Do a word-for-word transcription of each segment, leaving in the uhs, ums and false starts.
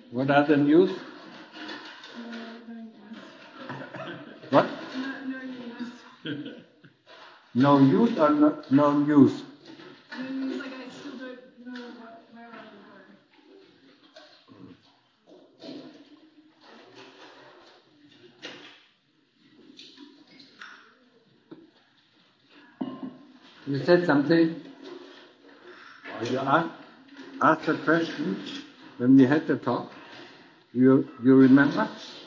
What are the news? What? No use or not, no news? No news, like I still don't know what, where I will go. You said something? Or you asked, asked a question when we had the talk? You, you remember?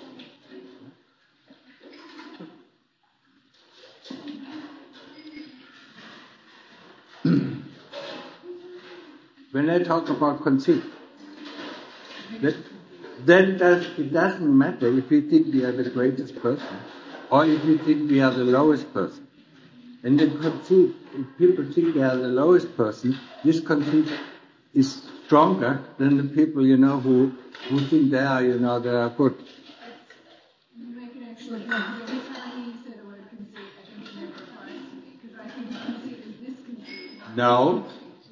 When I talk about conceit, that, then does, it doesn't matter if we think we are the greatest person or if we think we are the lowest person. And in conceit, if people think they are the lowest person, this conceit is stronger than the people, you know, who, who think they are, you know, they are good. You make an excellent point. Every time you say the word conceit, I think it never applies to me, because I think conceit is this conceit. No.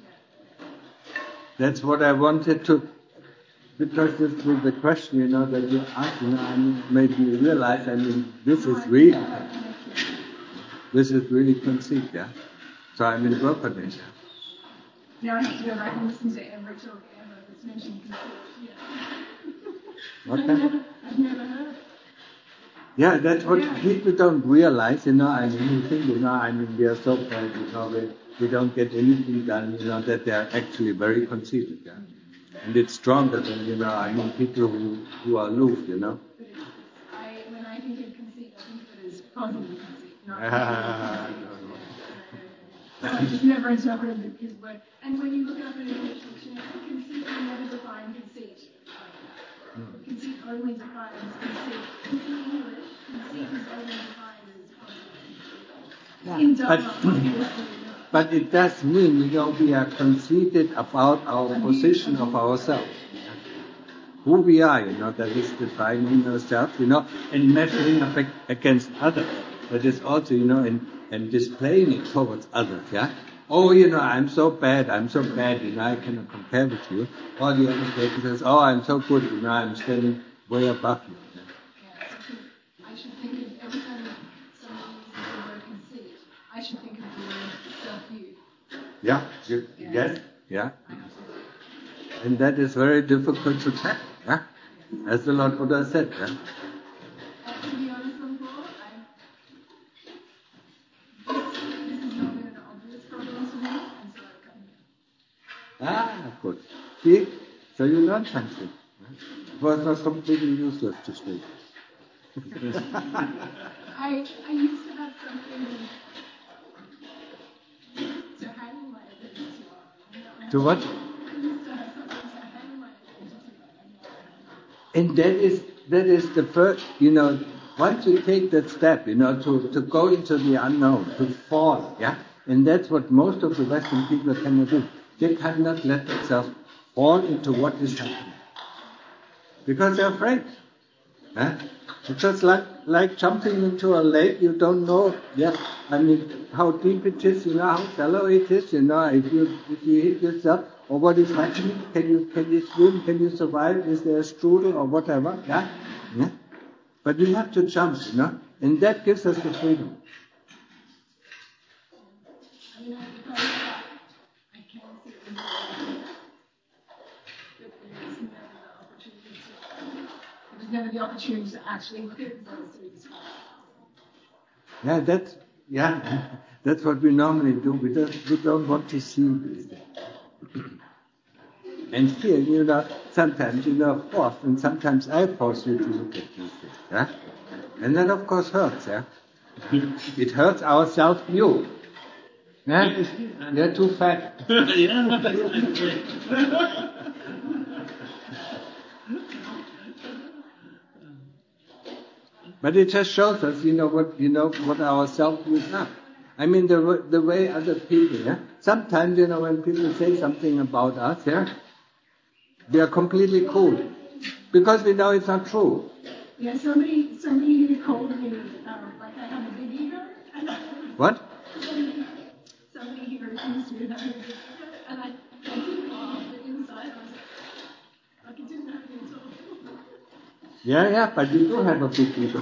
That's what I wanted to, because this was the question, you know, that you asked, you know, I mean, made me realize, I mean, this is really, this is really conceit, yeah? So I'm in work on it, yeah? Now I have to go back and listen to every talk ever that's mentioned conceit, yeah. Okay. I've never, I've never heard it. Yeah, that's what Yeah. people don't realize, you know, I mean, you think, you know, I mean, we are so bad, you know, we, we don't get anything done, you know, that they are actually very conceited, yeah. And it's stronger than, you know, I mean, people who, who are aloof, you know. But it's, it's, I, when I think of conceit, I think of it as positive conceit, not Ah, negative no, no. conceit. So I just never interpreted his word. And when you look up in an English dictionary, conceit will never define conceit like that. Mm. Conceit only defines conceit. In English, conceit is only defined as positive. Yeah. In Dharma, But, obviously not. but it does mean, you know, we are conceited about our position of ourselves. Who we are, you know, that is defining ourselves, you know, and measuring up against others. That is also, you know, and, and displaying it towards others, yeah? Oh, you know, I'm so bad, I'm so bad, you know, I cannot compare with you. Or the other person says, oh, I'm so good, you know, I'm standing way above you. Yeah? Yeah, I should think of, every time someone uses the word conceit, I should think of the word self-view. Yeah, you, yeah. Yes, yeah. And that is very difficult to tackle, yeah? As the Lord Buddha said, yeah? Uh, to be honest, Uncle, I, this, this has not been an obvious problem to me, and so I've come here. Ah, good. See? So you learned something. It was not completely useless to stay. I, I used to have something to hang my identity on. To what? I used to have something to hang my identity on. And that is that is the first, you know, once you take that step, you know, to, to go into the unknown, to fall, yeah? And that's what most of the Western people cannot do. They cannot let themselves fall into what is happening. Because they're afraid. Huh? It's just like, like jumping into a lake, you don't know, yeah, I mean, how deep it is, you know, how shallow it is, you know, if you, if you hit yourself, or what is happening, can you, can you swim, can you survive, is there a strudel, or whatever, yeah? yeah? But we have to jump, you know, and that gives us the freedom. I mean, if I look back, I can see it in the way, but there was never the opportunity to, there was never the opportunity to actually look at it because I was so distracted. Yeah, that's, yeah, that's what we normally do. We don't, we don't want to see this. And here, you know, sometimes, you know, force, and sometimes I force you to look at these things, yeah? And that, of course, hurts, yeah? It hurts our self-view. Yeah? You're too fat. But it just shows us, you know, what, you know, what our self-view is not. I mean, the, the way other people, yeah? Sometimes, you know, when people say something about us, yeah? We are completely cool. Because we know it's not true. Yeah, somebody, somebody who called me, um, like I have a big ego. What? Somebody, somebody who accused me of having a big ego, and I, I didn't laugh, but inside I was like, like it didn't hurt me at all. Yeah, yeah, but you do have a big ego.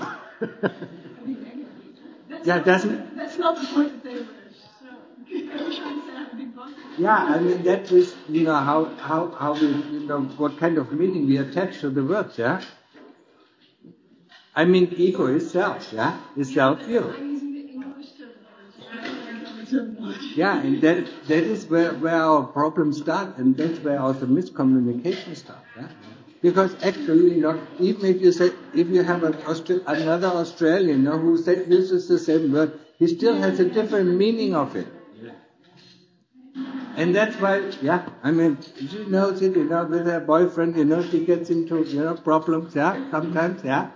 That's Yeah, not, doesn't. That's not the point that they were. So, I'm trying to say I have a big boss. Yeah, I mean that is, you know, how how how we, you know, what kind of meaning we attach to the words. Yeah. I mean, ego is self. Yeah, is self-view. I'm using the English terminology. I don't know the terminology. Yeah, and that that is where, where our problems start, and that's where also miscommunication starts. Yeah? Because actually, you know, even if you say, if you have an Austra- another Australian, you know, who said this is the same word, he still has a different meaning of it. And that's why, yeah, I mean, she knows it, you know, with her boyfriend, you know, she gets into, you know, problems, yeah, sometimes, yeah.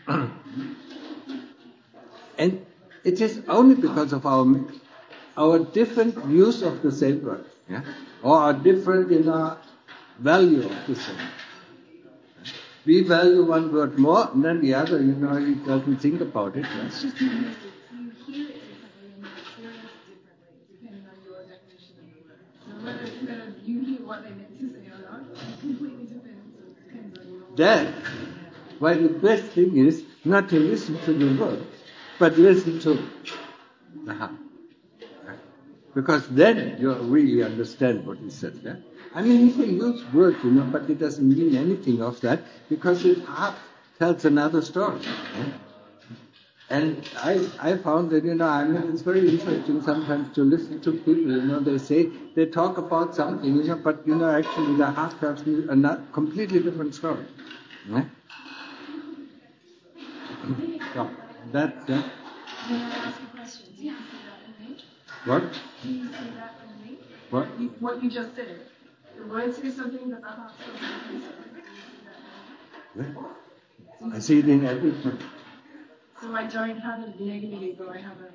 And it is only because of our our different views of the same word, yeah, or our different, you know, value of the same. We value one word more, and then the other, you know, he doesn't think about it. Yeah? It's just you, you hear it differently and you experience it differently, depending on your definition of the word. So whether, whether you hear what they meant to say or not, it completely depends, depends on your... That, why the best thing is not to listen to the word, but listen to the heart. Because then you really understand what he said. Yeah? I mean, he can use words, you know, but it doesn't mean anything of that, because his heart tells another story. Yeah? And I, I found that, you know, I mean, it's very interesting sometimes to listen to people, you know, they say, they talk about something, you know, but, you know, actually their heart tells me a not, completely different story. Yeah? So, that, yeah. May I ask a question? Do you see that in me? What? Do you see that in me? What? You, what you just said. The words say something, but the heart says something. Do you see that in me? Yeah. I see it in everything. So I don't have a negative ego, I have a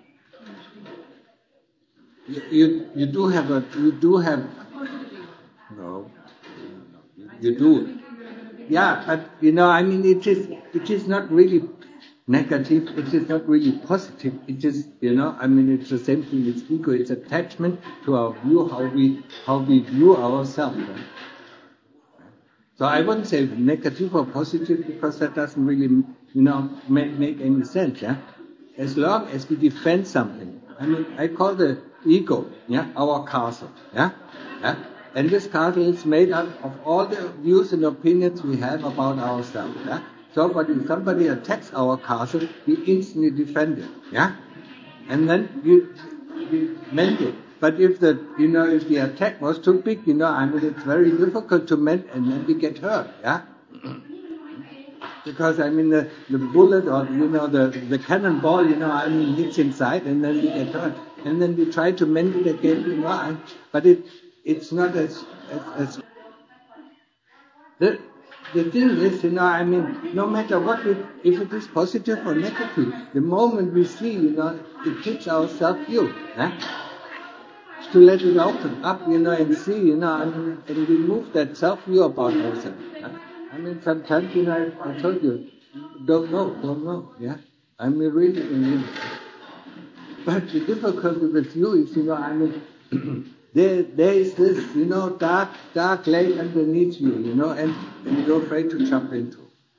You, you, you do have a, you do have, a positive ego. no, you, you do. Yeah, but, you know, I mean, it is, it is not really negative, it is not really positive, it is, you know, I mean, it's the same thing, it's ego, it's attachment to our view, how we, how we view ourselves. Right? So I wouldn't say negative or positive, because that doesn't really, you know, make, make any sense, yeah? As long as we defend something. I mean, I call the ego, yeah, our castle, yeah? Yeah? And this castle is made up of all the views and opinions we have about ourselves, yeah? So when somebody attacks our castle, we instantly defend it, yeah? And then you, you mend it. But if the, you know, if the attack was too big, you know, I mean, it's very difficult to mend, and then we get hurt, yeah? Because, I mean, the, the bullet or, you know, the, the cannonball, you know, I mean, hits inside, and then we get hurt. And then we try to mend it again, you know, but it, it's not as, as, as the, the thing is, you know, I mean, no matter what, we, if it is positive or negative, the moment we see, you know, it hits our self-view, eh? To let it open up, you know, and see, you know, and, and remove that self-view about ourselves. Eh? I mean, sometimes, you know, I, I told you, don't know, don't know, yeah? I mean, really, really. But the difficulty with you is, you know, I mean, there, there is this, you know, dark, dark lake underneath you, you know, and, and you're afraid to jump into.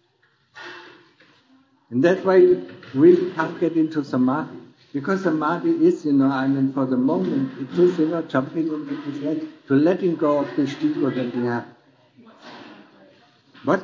And that's why you really can't get into samadhi. Because samadhi is, you know, I mean, for the moment, it is, you know, jumping into this lake, to letting go of this ego that we have. What?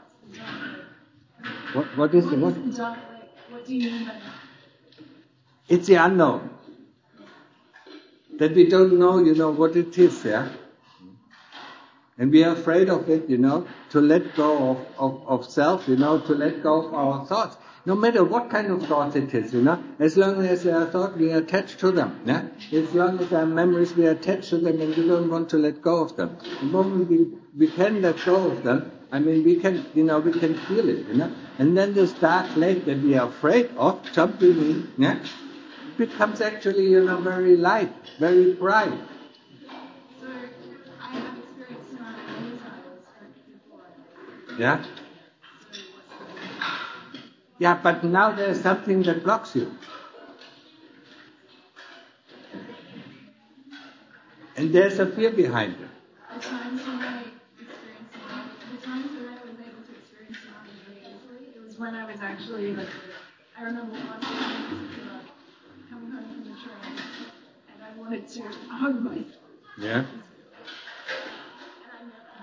What, what is the what? What do you mean by that? It's the unknown. That we don't know, you know, what it is, yeah? And we are afraid of it, you know, to let go of, of, of self, you know, to let go of our thoughts. No matter what kind of thoughts it is, you know, as long as they are thought, we are attached to them, yeah? As long as our memories, we are attached to them, and we don't want to let go of them. The moment we, we can let go of them, I mean, we can, you know, we can feel it, you know? And then this dark lake that we are afraid of jumping in, yeah? Becomes actually, you know, very light, very bright. So, I have experienced samadhi many times before. Yeah? Yeah, but now there's something that blocks you. And there's a fear behind it. The times when I experienced samadhi, the times when I was able to experience samadhi very easily, was when I was actually, like, I remember one day in particular coming home from the train, and I wanted to hug myself. Yeah. And I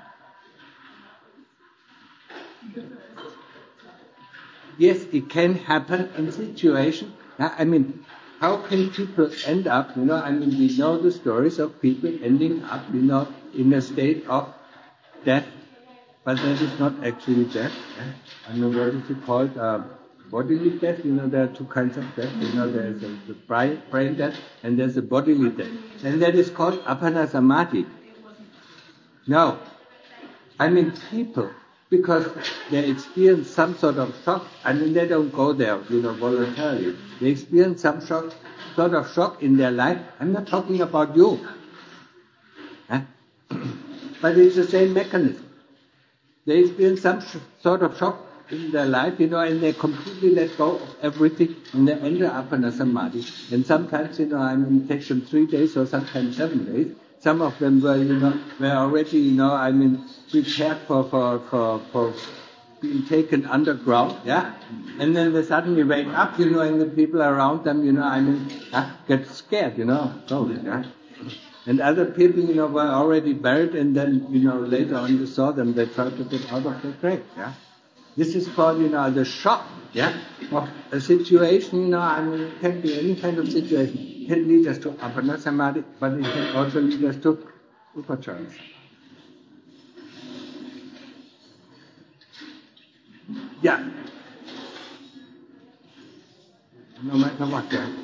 met them. And that was the first. Yes, it can happen in situations. I mean, how can people end up, you know, I mean, we know the stories of people ending up, you know, in a state of death, but that is not actually death. Yeah? I mean, what is it called? Uh, bodily death. You know, there are two kinds of death. You know, there is a, the brain, brain death and there's a bodily death. And that is called Appana Samadhi. No. I mean, people, because they experience some sort of shock, I mean, they don't go there, you know, voluntarily. They experience some shock, sort of shock in their life. I'm not talking about you. Huh? But it's the same mechanism. They experience some sh- sort of shock in their life, you know, and they completely let go of everything, and they enter Appana Samadhi. And sometimes, you know, I mean, it takes them three days or sometimes seven days. Some of them were, you know, were already, you know, I mean, prepared for, for, for, for being taken underground, yeah? And then they suddenly wake up, you know, and the people around them, you know, I mean, uh, get scared, you know, oh, yeah? And other people, you know, were already buried, and then, you know, later on you saw them, they tried to get out of the grave, yeah? This is called, you know, the shock, yeah, of a situation, you know, I mean, it can be any kind of situation. It can lead us to Appana Samadhi, but it can also lead us to Upachara Samadhi. Yeah. No matter what, yeah.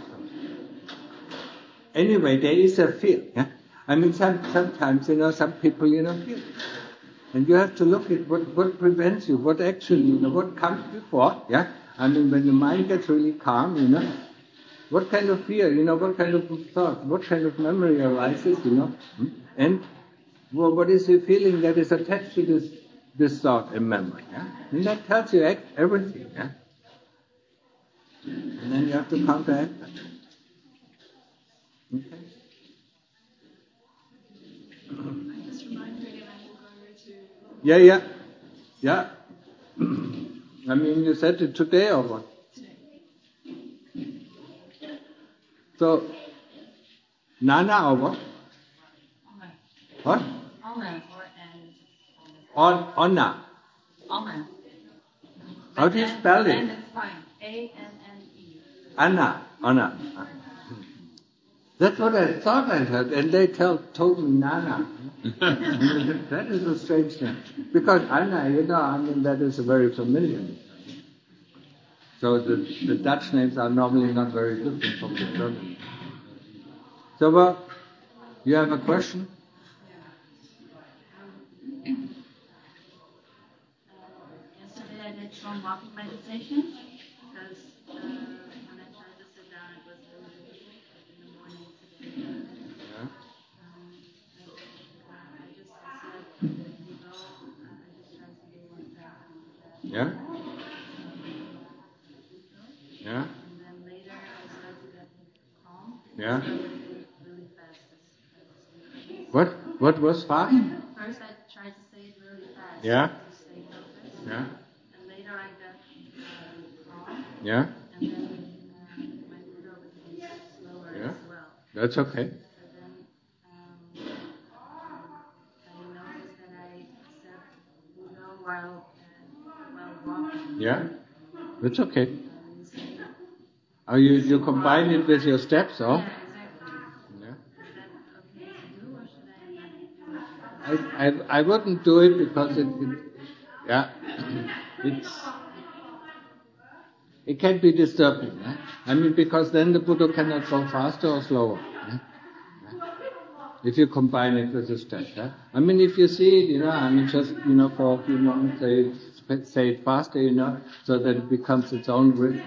Anyway, there is a fear, yeah. I mean, some, sometimes, you know, some people, you know, feel. And you have to look at what, what prevents you, what actually, you know, what comes before, yeah? I mean, when the mind gets really calm, you know, what kind of fear, you know, what kind of thought, what kind of memory arises, you know, and well, what is the feeling that is attached to this this thought and memory, yeah? And that tells you everything, yeah? And then you have to counteract that. Okay? I just remind you again, I will go to... Yeah, yeah. Yeah. I mean, you said it today or what? So, Nana or what? What? Anna or N. On, Anna. Anna. How do you spell it? N is fine. A N N E. Anna. Anna. That's what I thought I heard, and they tell, told me Nana. That is a strange name. Because Anna, you know, I mean, that is a very familiar name. So the, the Dutch names are normally not very different from the German. So, well, you have a question? Yesterday I did some walking meditation because uh, when I tried to sit down it was really difficult in the morning today. Yeah. Um, I just I said, you go, uh, I just tried to do one thing. Yeah? Yeah? And then later I started to get calm. Yeah? I started to do it really fast. As, as What? What was fast? First I tried to say it really fast. Yeah? To stay focused. Yeah? And later I got uh, calm. Yeah? And then uh, my Buddha became slower Yeah? as well. That's okay. So then um, I noticed that I said Buddha while, uh, while walking. Yeah? That's okay. Um, you say, Oh, you, you combine it with your steps, or? yeah, exactly. Yeah. Is that okay to do, or should I not do it? I, I, I wouldn't do it because it, it yeah, it's, it can be disturbing. Eh? I mean, because then the Buddha cannot go faster or slower. Eh? If you combine it with the step. Eh? I mean, if you see it, you know, I mean, just, you know, for a few moments, say it, say it faster, you know, so that it becomes its own rhythm.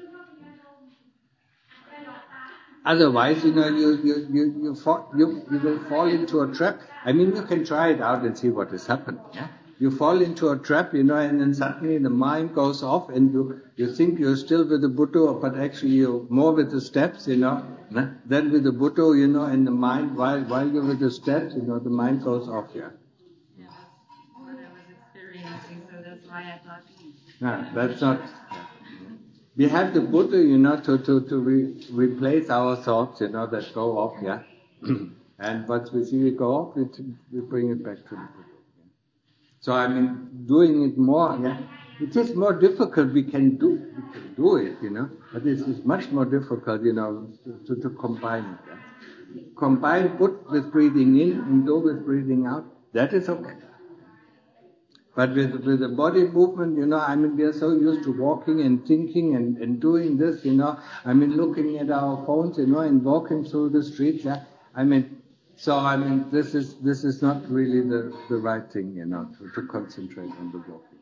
Otherwise, you know, you you you you, fall, you you will fall into a trap. I mean, you can try it out and see what is happening. Yeah? You fall into a trap, you know, and then suddenly the mind goes off, and you you think you're still with the Buddha, but actually you're more with the steps, you know, than with the Buddha, you know, and the mind while while you're with the steps, you know, the mind goes off. Yeah. Yeah, that's what I was experiencing. So that's why I thought. No, that's not. We have the Buddha, you know, to to to re, replace our thoughts, you know, that go off, yeah. And once we see it go off, we we bring it back to the Buddha. So I mean, doing it more, yeah. It is more difficult. We can do we can do it, you know, but it is much more difficult, you know, to to combine it. Yeah? Combine put with breathing in and do with breathing out. That is okay. But with with the body movement, you know, I mean, we are so used to walking and thinking and, and doing this, you know. I mean, looking at our phones, you know, and walking through the streets. Yeah, I mean, so I mean, this is this is not really the, the right thing, you know, to, to concentrate on the walking.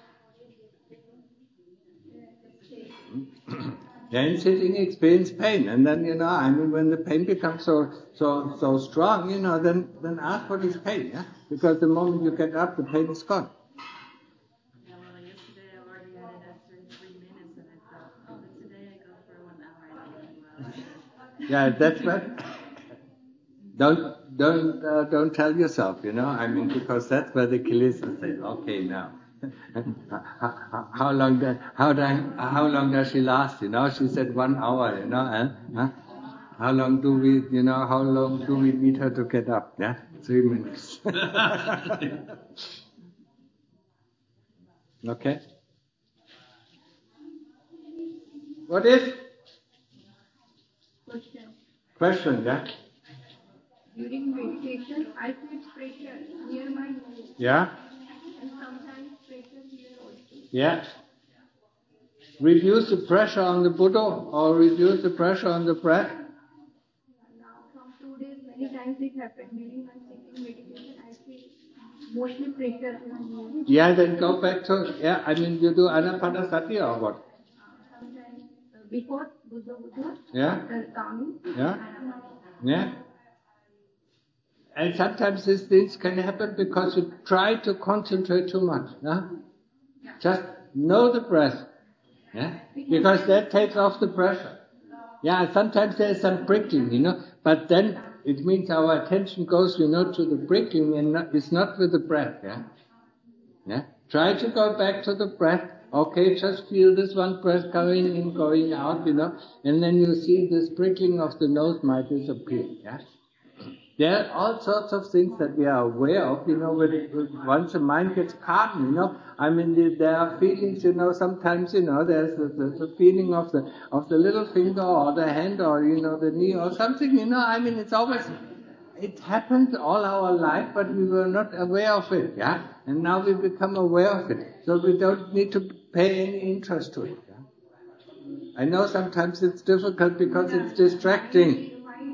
Then sitting experience pain, and then, you know, I mean, when the pain becomes so so so strong, you know, then then ask what is pain, yeah, because the moment you get up, the pain is gone. Yeah, well, yesterday I already had it after three minutes, and I thought, oh, but today I go for one hour. Well, yeah, that's right. Don't don't uh, don't tell yourself, you know. I mean, because that's where the kilesa say, okay, now. how, how long does how long how long does she last? You know, she said one hour. You know, eh? Huh? How long do we? You know, how long do we need her to get up? Yeah, three minutes. Okay. What is? Question. Question. Yeah. During meditation, I feel pressure near my nose. Yeah. And sometimes pressure here also. Yeah. Reduce the pressure on the Buddha or reduce the pressure on the breath. Now, from two days, many times it happened. During my sitting meditation, I feel mostly pressure here near. Yeah, then go back to, yeah, I mean, you do anapanasati or what? Sometimes uh, before Buddha Buddha, Yeah. after calming, Yeah. Yeah. And sometimes these things can happen because you try to concentrate too much. Yeah? Just know the breath. Yeah? Because that takes off the pressure. Yeah, sometimes there's some prickling, you know, but then it means our attention goes, you know, to the prickling and not, it's not with the breath. Yeah? Yeah? Try to go back to the breath. Okay, just feel this one breath going in, going out, you know, and then you see this prickling of the nose might disappear. Yeah? There are all sorts of things that we are aware of, you know, when it, once the mind gets calm, you know, I mean, there are feelings, you know, sometimes, you know, there's the, the, the feeling of the, of the little finger or the hand or, you know, the knee or something, you know, I mean, it's always, it happened all our life, but we were not aware of it, yeah, and now we become aware of it, so we don't need to pay any interest to it, yeah? I know sometimes it's difficult because it's distracting.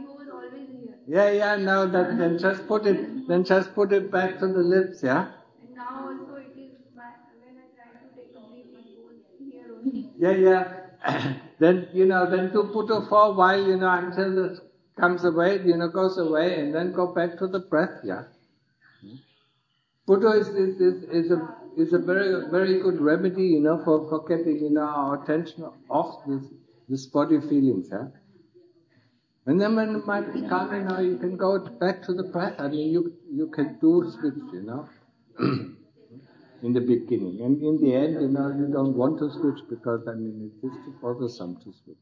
Yeah, yeah, now that, then just put it, then just put it back to the lips, yeah? And now also it is, my, when I try to take a breath, it goes here only. Yeah, yeah. Then, you know, then do Buddha for a while, you know, until it comes away, you know, goes away, and then go back to the breath, yeah? Buddha is, is, is, is a, is a very, very good remedy, you know, for, for getting, you know, our attention off this, this body feelings, yeah? And then when the mind is calm, you know, you can go back to the breath. I mean, you you can do switch, you know, in the beginning. And in the end, you know, you don't want to switch because, I mean, it is too bothersome to switch.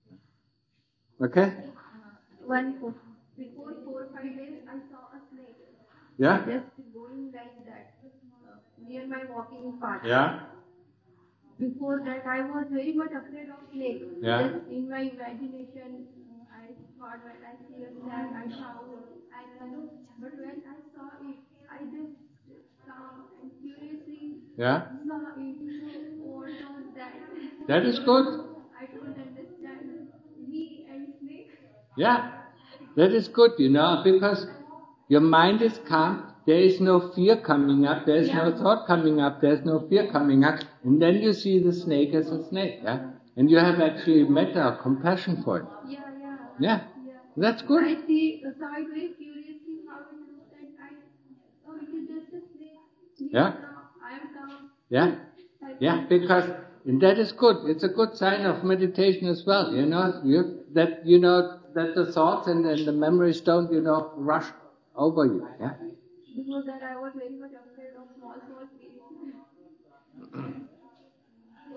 Okay? Uh, one question. Before four or five days, I saw a snake. Yeah? Just going like that, uh, near my walking path. Yeah? Before that, I was very much afraid of snakes. Yeah. Just in my imagination, I thought when I see a snake, I shout, I run. But when I saw it, I just calm and curiously Yeah? saw it. So what was that? That is good. I don't understand me and snake. Yeah? That is good, you know, because your mind is calm. There is no fear coming up. There is yeah. no thought coming up. There is no fear coming up. And then you see the snake as a snake. Yeah? And you have actually metta, compassion for it. Yeah, yeah. Yeah. yeah. That's good. I see, uh, saw it very curiously how it looks, and I, oh, it is just a snake. Yeah. Now, I am calm. Yeah. Yeah, because that is good. It's a good sign of meditation as well. You know, you, that you know that the thoughts and, and the memories don't, you know, rush over you. Yeah. Before that, I was very much afraid of small, small things.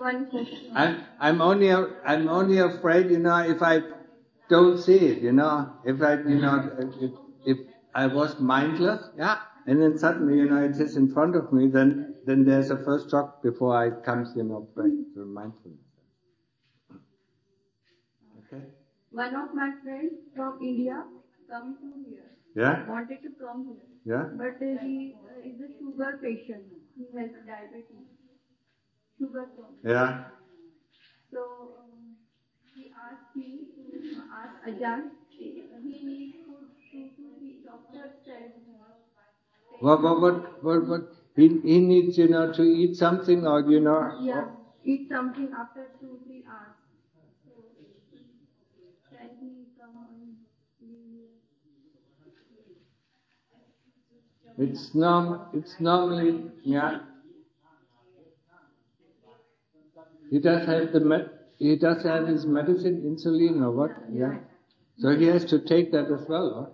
one question. I'm, I'm only, I'm only afraid, you know, if I don't see it, you know, if I, you know, if, if I was mindless, yeah, and then suddenly, you know, it is in front of me, then, then there's a first shock before I comes, you know, back to mindfulness. Okay? One of my friends from India come to here. Yeah? Wanted to come here. Yeah? But uh, he uh, is a sugar patient. He has diabetes. Sugar problem. Yeah? So um, he asked me to ask Ajahn. He needs food to to the doctor said. What, what, what, what, what, he, he needs, you know, to eat something or, you know. Yeah, eat something after two, three hours. So, can he come and leave? It's norm, it's normally, yeah. He does have the, med, he does have his medicine, insulin or what? Yeah. Yeah. So he has to take that as well, huh?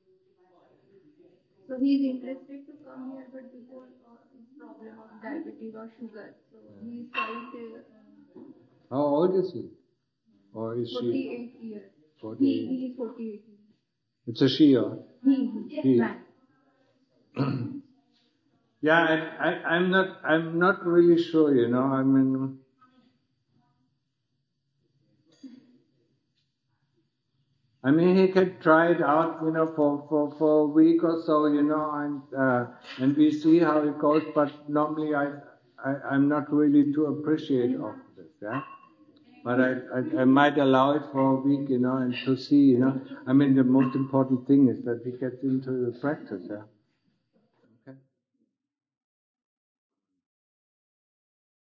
So he is interested to come here, but because of his problem of diabetes or sugar, so he is quite uh, How old is he? Or is she? forty-eight years. forty-eight. He, he is forty-eight years. It's a she or? He, He. man. Yeah, I, I, I'm not, I'm not really sure, you know, I mean, I mean, he can try it out, you know, for, for, for a week or so, you know, and, uh, and we see how it goes, but normally I, I, I'm not really too appreciative of this, yeah. But I, I, I might allow it for a week, you know, and to see, you know, I mean, the most important thing is that he gets into the practice, yeah.